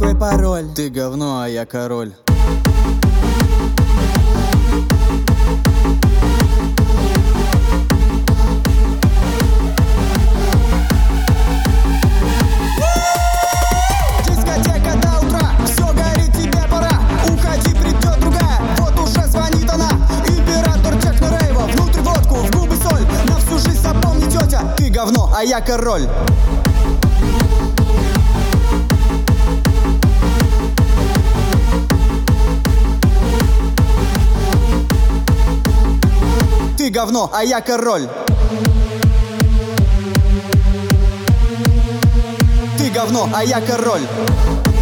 какой пароль? Ты говно, а я король. Дискотека до утра, все горит, тебе пора. Уходи, придет другая, вот уже звонит она. Император техно-рейва, внутрь водку, в губы соль. На всю жизнь запомни, тетя, ты говно, а я король. Ты говно, а я король. Ты говно, а я король.